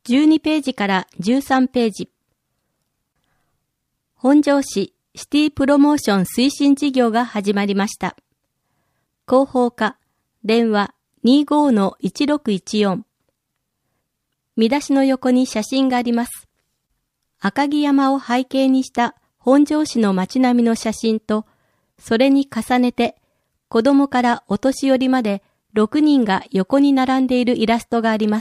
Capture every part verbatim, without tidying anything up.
じゅうにページからじゅうさんページ。本庄市シティプロモーション推進事業が始まりました。広報課、電話 にじゅうごのいちろくいちよん。見出しの横に写真があります。赤城山を背景にした本庄市の街並みの写真と、それに重ねて子供からお年寄りまでろくにんが横に並んでいるイラストがあります。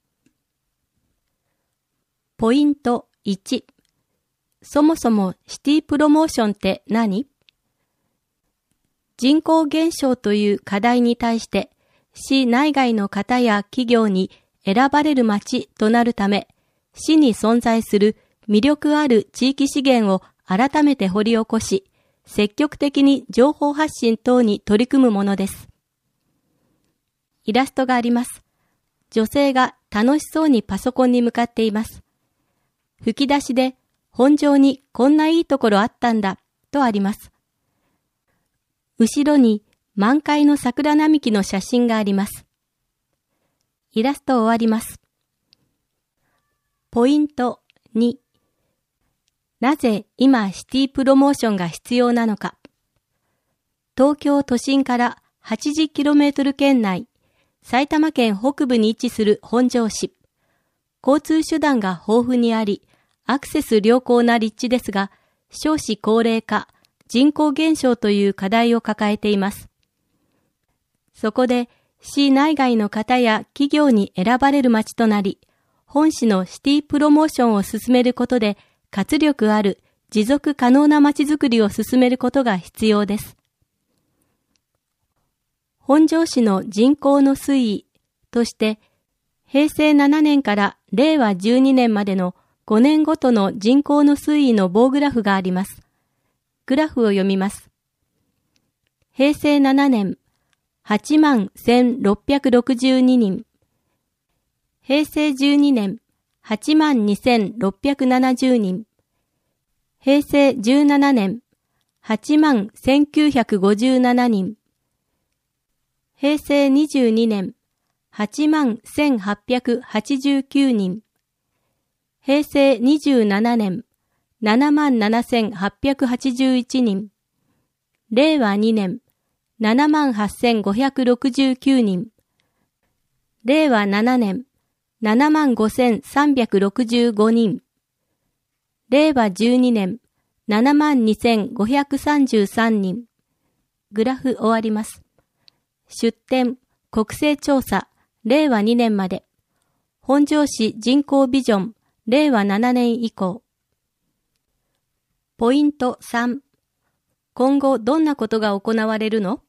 ポイントいち。そもそもシティプロモーションって何？人口減少という課題に対して市内外の方や企業に選ばれる街となるため、市に存在する魅力ある地域資源を改めて掘り起こし、積極的に情報発信等に取り組むものです。イラストがあります。女性が楽しそうにパソコンに向かっています。吹き出しで本庄にこんないいところあったんだとあります。後ろに満開の桜並木の写真があります。イラスト終わります。ポイントに。なぜ今シティプロモーションが必要なのか。東京都心から はちじゅっキロメートル 圏内、埼玉県北部に位置する本庄市。交通手段が豊富にあり、アクセス良好な立地ですが、少子高齢化、人口減少という課題を抱えています。そこで、市内外の方や企業に選ばれる街となり、本市のシティプロモーションを進めることで、活力ある持続可能な街づくりを進めることが必要です。本庄市の人口の推移として、へいせいななねんかられいわじゅうにねんまでのごねんごとの人口の推移の棒グラフがあります。グラフを読みます。へいせいななねん、はちまんせんろっぴゃくろくじゅうににん。へいせいじゅうにねん、はちまんにせんろっぴゃくななじゅうにん。へいせいじゅうななねん、はちまんせんきゅうひゃくごじゅうななにん。へいせいにじゅうにねん、はちまんせんはっぴゃくはちじゅうきゅうにん。へいせいにじゅうななねん、ななまんななせんはっぴゃくはちじゅういちにん。れいわにねん、ななまんはっせんごひゃくろくじゅうきゅうにん。れいわななねん、ななまんごせんさんびゃくろくじゅうごにん。れいわじゅうにねん、ななまんにせんごひゃくさんじゅうさんにん。グラフ終わります。出典、国勢調査、れいわにねんまで。本庄市人口ビジョン、れいわななねん以降。ポイントさん。今後どんなことが行われるの？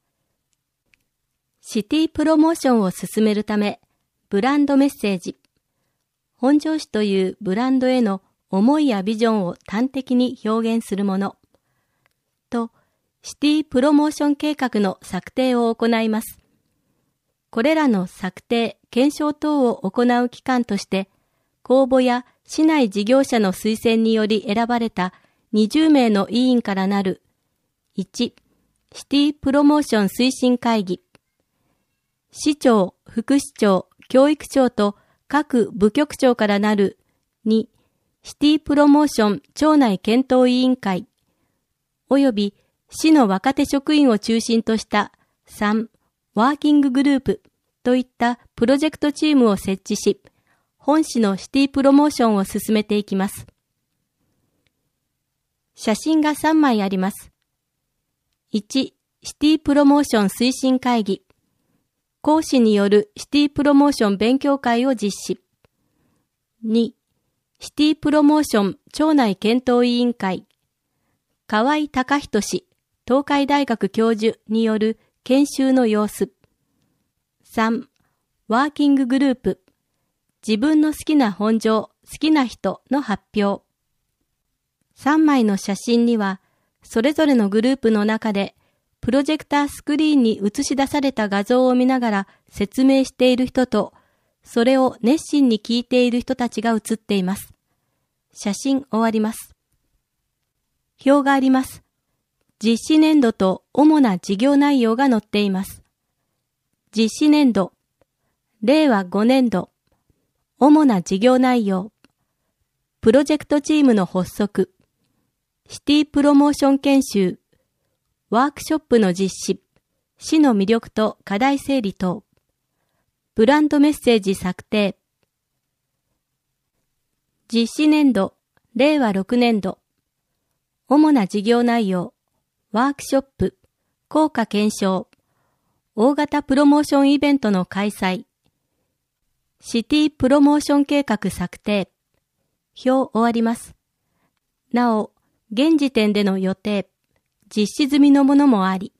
シティプロモーションを進めるため、ブランドメッセージ。本庄市というブランドへの思いやビジョンを端的に表現するもの。と、シティプロモーション計画の策定を行います。これらの策定、検証等を行う機関として、公募や市内事業者の推薦により選ばれたにじゅうめいの委員からなるいち. シティプロモーション推進会議。市長、副市長、教育長と各部局長からなるに. シティプロモーション庁内検討委員会。および市の若手職員を中心としたさん. ワーキンググループといったプロジェクトチームを設置し、本市のシティプロモーションを進めていきます。写真がさんまいあります。いち. シティプロモーション推進会議。講師によるシティプロモーション勉強会を実施。に. シティプロモーション庁内検討委員会。河合隆人氏、東海大学教授による研修の様子。さん. ワーキンググループ。自分の好きな本庄、好きな人の発表。さんまいの写真には、それぞれのグループの中で、プロジェクタースクリーンに映し出された画像を見ながら説明している人と、それを熱心に聞いている人たちが写っています。写真終わります。表があります。実施年度と主な事業内容が載っています。実施年度、れいわごねんど、 主な事業内容、プロジェクトチームの発足、シティプロモーション研修、ワークショップの実施、市の魅力と課題整理等、ブランドメッセージ策定、実施年度、れいわろくねんど、主な事業内容、ワークショップ、効果検証、大型プロモーションイベントの開催、シティプロモーション計画策定、表終わります。なお、現時点での予定、実施済みのものもあり、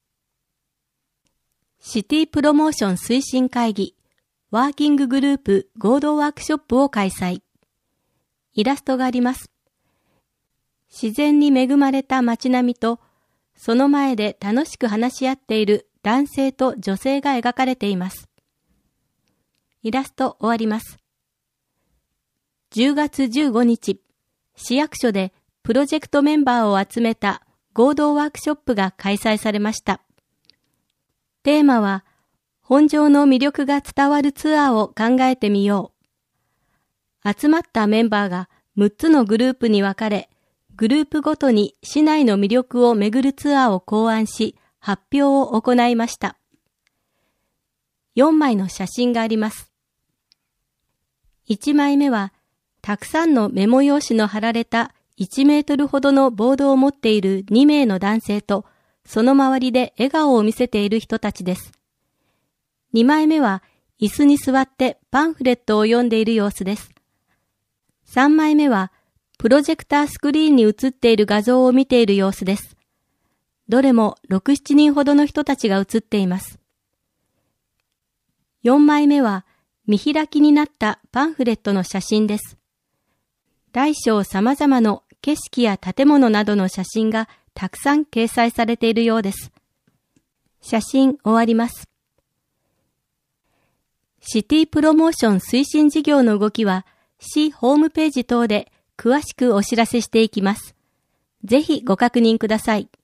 シティプロモーション推進会議、ワーキンググループ合同ワークショップを開催。イラストがあります。自然に恵まれた街並みと、その前で楽しく話し合っている男性と女性が描かれています。イラスト終わります。じゅうがつじゅうごにち、市役所でプロジェクトメンバーを集めた合同ワークショップが開催されました。テーマは、本庄の魅力が伝わるツアーを考えてみよう。集まったメンバーがむっつのグループに分かれ、グループごとに市内の魅力を巡るツアーを考案し、発表を行いました。よんまいの写真があります。いちまいめは、たくさんのメモ用紙の貼られたいちメートルほどのボードを持っているにめいの男性と、その周りで笑顔を見せている人たちです。にまいめは、椅子に座ってパンフレットを読んでいる様子です。さんまいめは、プロジェクタースクリーンに映っている画像を見ている様子です。どれもろく、しちにんほどの人たちが映っています。よんまいめは、見開きになったパンフレットの写真です。大小様々の景色や建物などの写真がたくさん掲載されているようです。写真終わります。シティプロモーション推進事業の動きは、市ホームページ等で詳しくお知らせしていきます。ぜひご確認ください。